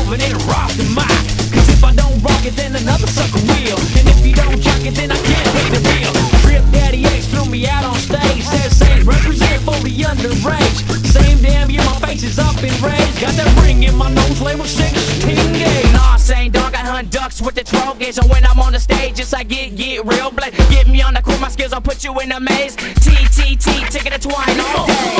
living in a rock the mic. Cause if I don't rock it, then another sucker will. And if you don't jock it, then I can't pay the bill. Trip Daddy X threw me out on stage. Said same represent for the underage. Same damn year my face is up in rage. Got that ring in my nose, label singers King Gay. Nah, same dog, I hunt ducks with the 12 gauge. And when I'm on the stage, it's like get real black. Get me on the court, my skills, I'll put you in a maze. T, ticket to twine all day.